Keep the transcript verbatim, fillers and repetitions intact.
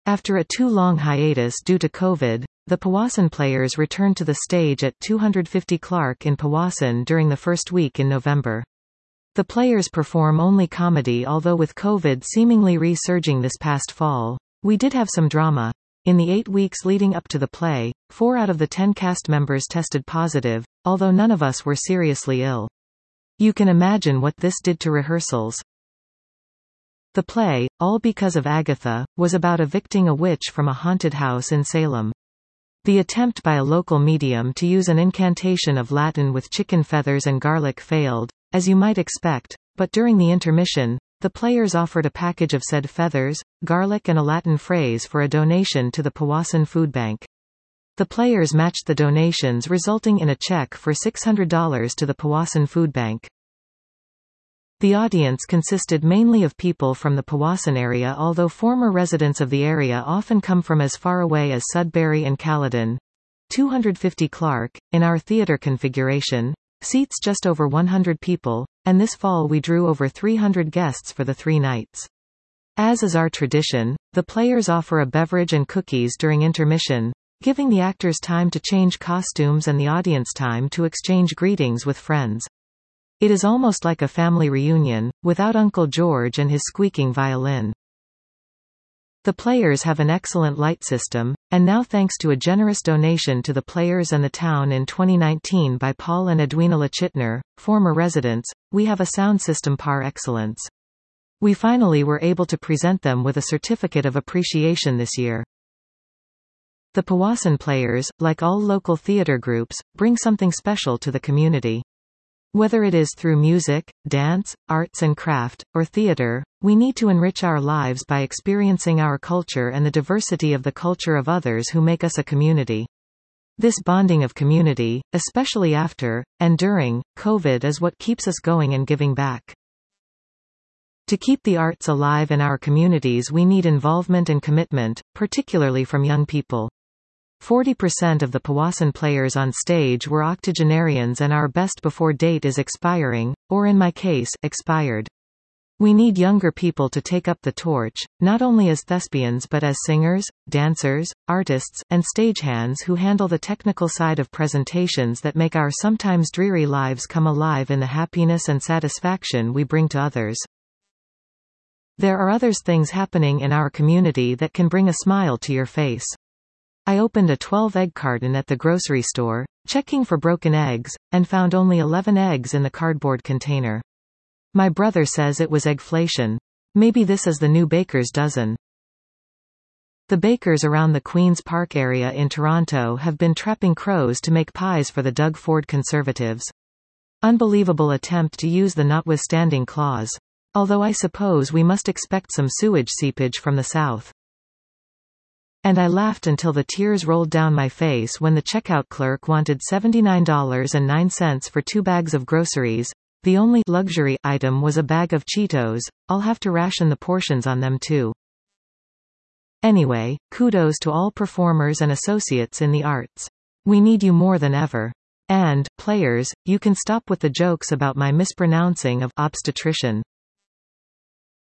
After a too-long hiatus due to COVID, the Powassan Players returned to the stage at two fifty Clark in Powassan during the first week in November. The Players perform only comedy, although with COVID seemingly resurging this past fall, we did have some drama. In the eight weeks leading up to the play, four out of the ten cast members tested positive, although none of us were seriously ill. You can imagine what this did to rehearsals. The play, All Because of Agatha, was about evicting a witch from a haunted house in Salem. The attempt by a local medium to use an incantation of Latin with chicken feathers and garlic failed, as you might expect, but during the intermission, the Players offered a package of said feathers, garlic and a Latin phrase for a donation to the Powassan Food Bank. The Players matched the donations, resulting in a check for six hundred dollars to the Powassan Food Bank. The audience consisted mainly of people from the Powassan area, although former residents of the area often come from as far away as Sudbury and Caledon. two fifty Clark, in our theater configuration, seats just over one hundred people, and this fall we drew over three hundred guests for the three nights. As is our tradition, the Players offer a beverage and cookies during intermission, giving the actors time to change costumes and the audience time to exchange greetings with friends. It is almost like a family reunion, without Uncle George and his squeaking violin. The Players have an excellent light system, and now thanks to a generous donation to the Players and the town in twenty nineteen by Paul and Edwina Lachitner, former residents, we have a sound system par excellence. We finally were able to present them with a certificate of appreciation this year. The Powassan Players, like all local theater groups, bring something special to the community. Whether it is through music, dance, arts and craft, or theater, we need to enrich our lives by experiencing our culture and the diversity of the culture of others who make us a community. This bonding of community, especially after, and during, COVID, is what keeps us going and giving back. To keep the arts alive in our communities, we need involvement and commitment, particularly from young people. forty percent of the Powassan Players on stage were octogenarians, and our best before date is expiring, or in my case, expired. We need younger people to take up the torch, not only as thespians but as singers, dancers, artists, and stagehands who handle the technical side of presentations that make our sometimes dreary lives come alive in the happiness and satisfaction we bring to others. There are other things happening in our community that can bring a smile to your face. I opened a twelve egg carton at the grocery store, checking for broken eggs, and found only eleven eggs in the cardboard container. My brother says it was eggflation. Maybe this is the new baker's dozen. The bakers around the Queen's Park area in Toronto have been trapping crows to make pies for the Doug Ford Conservatives. Unbelievable attempt to use the notwithstanding clause. Although I suppose we must expect some sewage seepage from the south. And I laughed until the tears rolled down my face when the checkout clerk wanted seventy-nine dollars and nine cents for two bags of groceries. The only luxury item was a bag of Cheetos. I'll have to ration the portions on them too. Anyway, kudos to all performers and associates in the arts. We need you more than ever. And, Players, you can stop with the jokes about my mispronouncing of obstetrician.